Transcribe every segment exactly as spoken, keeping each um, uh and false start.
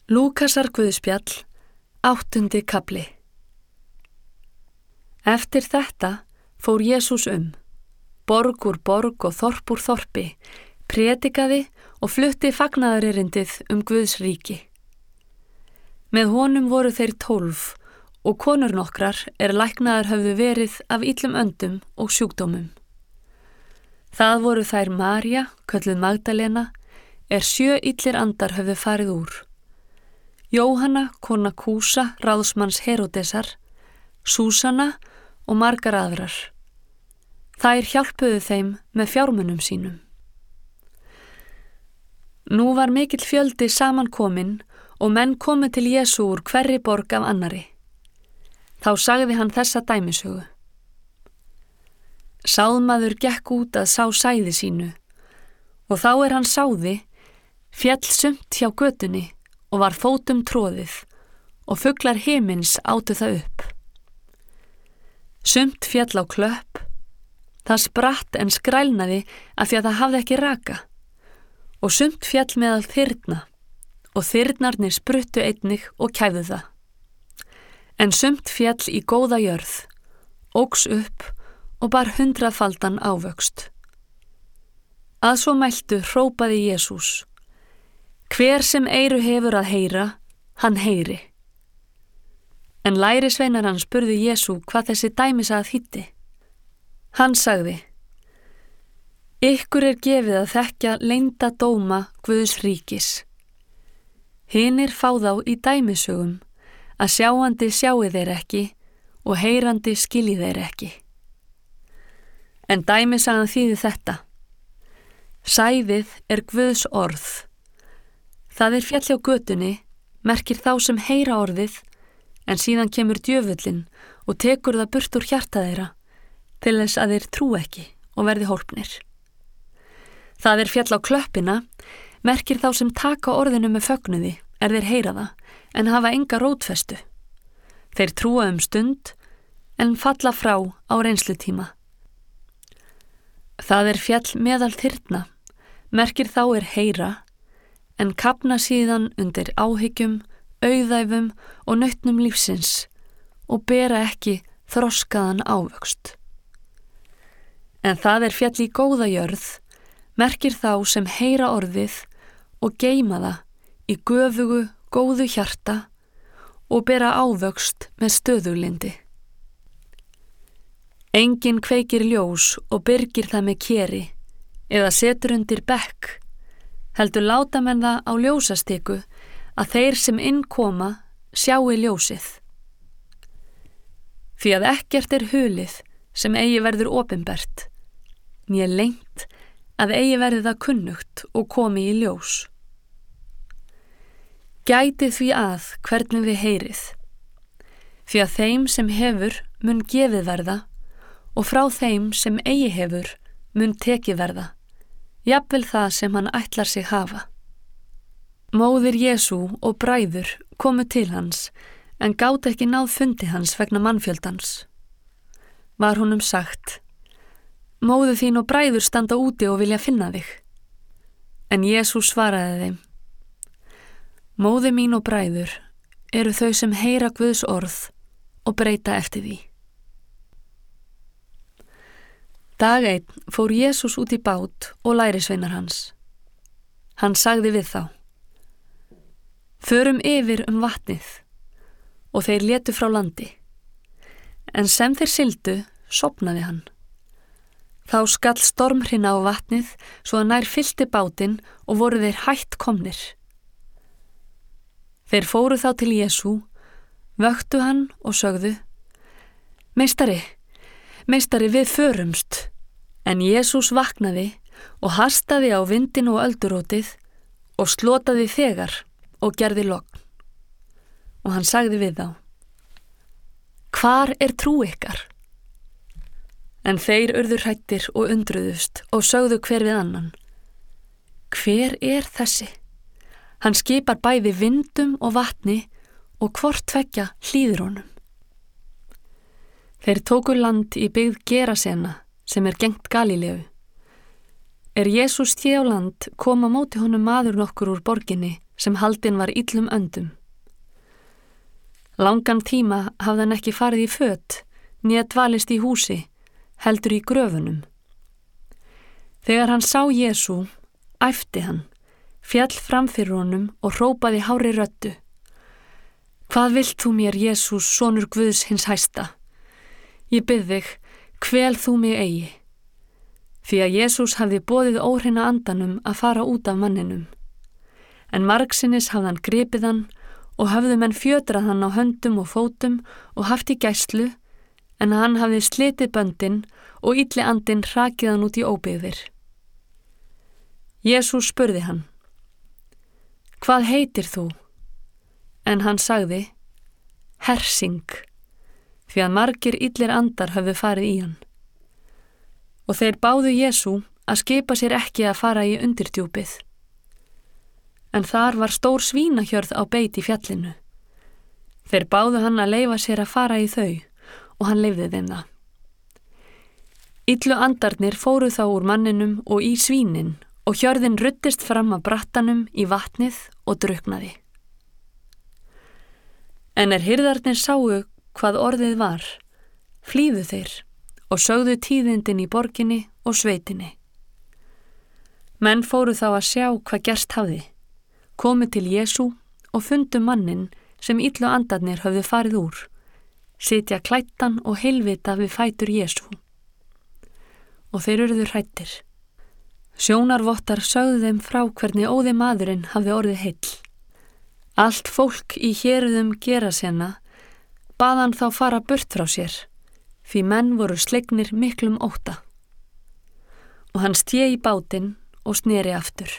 Lúkasar guðspjall, áttundi kafli. Eftir þetta fór Jesús um, borg úr borg og þorp úr þorpi, prédikaði og flutti fagnaðarerindið um Guðs ríki. Með honum voru þeir tólf og konur nokkrar er læknaðar höfðu verið af illum öndum og sjúkdómum. Það voru þær María, kölluð Magdalena, er sjö illir andar höfðu farið úr. Jóhanna, kona Kúsa, ráðsmanns Heródesar, Súsanna og margar aðrar. Þær hjálpuðu þeim með fjármunum sínum. Nú var mikill fjöldi samankominn og menn komu til Jesú úr hverri borg af annari. Þá sagði hann þessa dæmisögu. Sáðmaður gekk út að sá sæði sínu og þá er hann sáði, féll sumt hjá götunni og var fótum troðið og fuglar himins átu það upp. Sumt féll á klöpp, það spratt en skrælnaði af því að það hafði ekki raka og sumt féll meðal þyrna og þyrnarnir spruttu einnig og kæfðu það. En sumt féll í góða jörð, óx upp og bar hundraðfaldan ávöxt. Að svo mæltu hrópaði Jesús: Hver sem eyru hefur að heyra, hann heyri. En lærisveinar hans spurðu Jesú hvað þessi dæmisagð þýddi. Hann sagði: Ykkur er gefið að þekkja leynda dóma Guðs ríkis. Hinir fá þá í dæmisögum að sjáandi sjái þeir ekki og heyrandi skilji þeir ekki. En dæmisagðan þýðir þetta: Sæðið er Guðs orð. Það er fjall á götunni, merkir þá sem heyra orðið, en síðan kemur djöfullinn og tekur það burt úr hjarta þeirra, til þess að þeir trú ekki og verði hólpnir. Það er fjall á klöppina, merkir þá sem taka orðinu með fögnuði, er þeir heyra það, en hafa enga rótfestu. Þeir trúa um stund, en falla frá á reynslutíma. Það er fjall meðal þyrna, merkir þá er heyra, en kafna síðan undir áhyggjum, auðæfum og nautnum lífsins og bera ekki þroskaðan ávöxt. En það er fjall í góða jörð, merkir þá sem heyra orðið og geyma það í göfugu, góðu hjarta og bera ávöxt með stöðuglindi. Enginn kveikir ljós og byrgir það með keri eða setur undir bekk, heldur láta menn það á ljósastiku að þeir sem inn koma sjái ljósið. Því að ekkert er hulið sem eigi verður opinbert, né leynt að eigi verði það kunnugt og komi í ljós. Gætið því að hvernig þið heyrið, því að þeim sem hefur mun gefið verða og frá þeim sem eigi hefur mun tekið verða, jafnvel það sem hann ætlar sig hafa. Móðir Jesú og bræður komu til hans, en gátu ekki náð fundi hans vegna mannfjöldans. Var honum sagt: Móðir þín og bræður standa úti og vilja finna þig. En Jesú svaraði þeim: Móðir mín og bræður eru þau sem heyra Guðs orð og breyta eftir því. Dag einn fór Jesús út í bát og lærisveinar hans. Hann sagði við þá: Förum yfir um vatnið, og þeir létu frá landi. En sem þeir sigldu, sofnaði hann. Þá skall stormhrina á vatnið svo að nær fyllti bátinn og voru þeir hætt komnir. Þeir fóru þá til Jesú, vöktu hann og sögðu: Meistari, meistari, við förumst. En Jesús vaknaði og hastaði á vindin og öldurótið og slotaði þegar og gerði logn. Og hann sagði við þá: Hvar er trú ykkar? En þeir urðu hræddir og undruðust og sögðu hver við annan: Hver er þessi? Hann skipar bæði vindum og vatni og hvort tveggja hlýðir honum. Þeir tóku land í byggð Gerasena, sem er gengt Galíleu. Er Jesús té á land kom á móti honum maður nokkur úr borginni sem haldinn var illum öndum. Langan tíma hafði hann ekki farið í föt, né dvalist í húsi, heldur í gröfunum. Þegar hann sá Jesú, æpti hann, féll fram fyrir honum og hrópaði hárri röddu: Hvað vilt þú mér, Jesús, sonur Guðs hins hæsta? Ég bið þig, hvel þú mig eigi. Því að Jesús hafði boðið óhreina andanum að fara út af manninum. En margsinnis hafði hann gripið hann og höfðu menn fjötrað hann á höndum og fótum og haft í gæslu, en hann hafði slitið böndin og illi andinn hrakið hann út í óbyggðir. Jesús spurði hann: Hvað heitir þú? En hann sagði: Hersing, því að margir illir andar höfðu farið í hann. Og þeir báðu Jesú að skipa sér ekki að fara í undirdjúpið. En þar var stór svínahjörð á beit í fjallinu. Þeir báðu hann að leyfa sér að fara í þau og hann leyfði þeim það. Illu andarnir fóru þá úr manninum og í svínin og hjörðin ruddist fram af brattanum í vatnið og drukknaði. En er hirðarnir sáu hvað orðið var, flýðu þeir og sögðu tíðindin í borginni og sveitinni. Menn fóru þá að sjá hvað gerst hafði, komu til Jesú og fundu mannin sem illu andarnir höfðu farið úr, sitja klæddan og heilvita við fætur Jesú. Og þeir urðu hræddir. Sjónarvottar sögðu þeim frá hvernig óði maðurinn hafði orðið heill. Allt fólk í héruðum Gerasena bað hann þá fara burt frá sér, því menn voru slegnir miklum ótta. Og hann sté í bátinn og sneri aftur.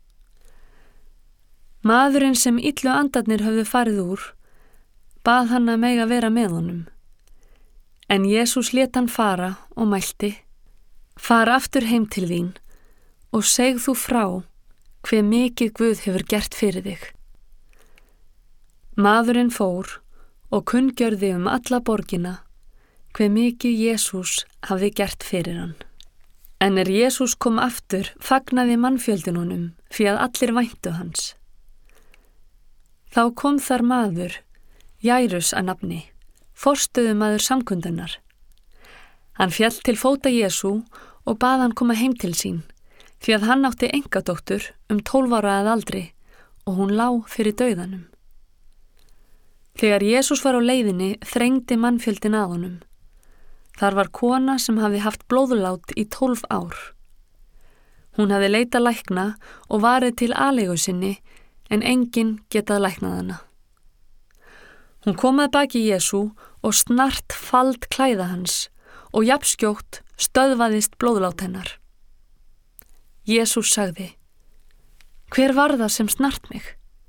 Maðurinn sem illu andarnir höfðu farið úr bað hann að mega vera með honum. En Jesús lét hann fara og mælti: Far aftur heim til þín og segð þú frá hve mikið Guð hefur gert fyrir þig. Maðurinn fór og kunngjörði um alla borgina hve mikið Jesús hafði gert fyrir hann. En er Jesús kom aftur, fagnaði mannfjöldin honum, því að allir væntu hans. Þá kom þar maður, Jærus að nafni, forstöðumaður samkundunar. Hann féll til fóta Jesú og bað hann koma heim til sín, því að hann átti engadóttur um tólf ára að aldri og hún lá fyrir dauðanum. Þegar Jesús var á leiðinni þrengdi mannfjöldin að honum. Þar var kona sem hafði haft blóðlát í tólf ár. Hún hafði leitað lækna og varið til aleigu sinni, en enginn getað læknað hana. Hún kom að baki Jesú og snart fald klæða hans og jafnskjótt stöðvaðist blóðlát hennar. Jesús sagði: Hver var það sem snart mig?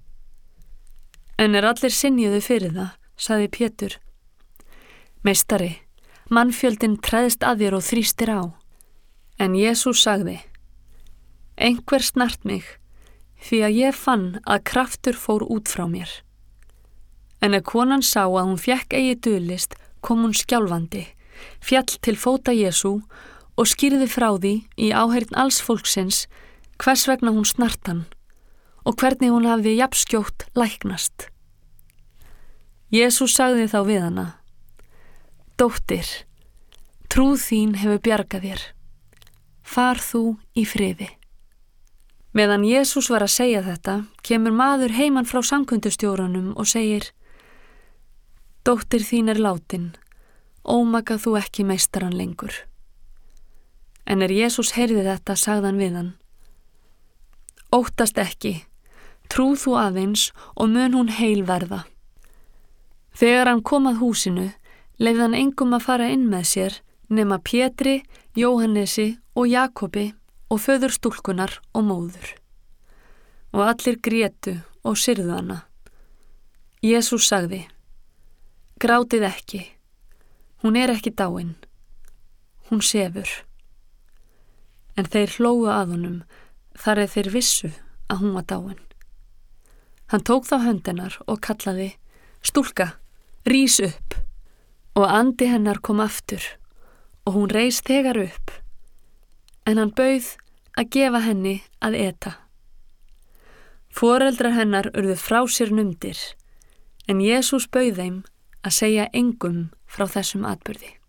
En er allir synjuðu fyrir það, sagði Pétur: Meistari, mannfjöldin treðst að þér og þrýstir á. En Jesús sagði: Einhver snart mig, því að ég fann að kraftur fór út frá mér. En ef konan sá að hún fékk eigi dulist, kom hún skjálfandi, fjall til fóta Jesú og skýrði frá því í áheyrn alls fólksins hvers vegna hún snart hann og hvernig hún hafði jafnskjótt læknast. Jesús sagði þá við hana: Dóttir, trúð þín hefur bjargað þér. Far þú í friði. Meðan Jesús var að segja þetta, kemur maður heiman frá samkundustjóranum og segir: Dóttir þín er látin, ómaka þú ekki meistaran lengur. En er Jesús heyrði þetta, sagði hann við hann: Óttast ekki, trúð þú aðeins og mun hún heil verða. Þegar hann kom að húsinu, leyfði hann engum að fara inn með sér nema Pétri, Jóhannesi og Jakobi og föður stúlkunar og móður. Og allir grétu og syrðu hana. Jesús sagði: Grátið ekki, hún er ekki dáin, hún sefur. En þeir hlógu að honum, þar eð þeir vissu að hún var dáin. Hann tók þá hönd hennar og kallaði: Stúlka, rís upp. Og andi hennar kom aftur og hún reis þegar upp, en hann bauð að gefa henni að eta. Foreldrar hennar urðu frá sér numdir, en Jesús bauð þeim að segja engum frá þessum atburði.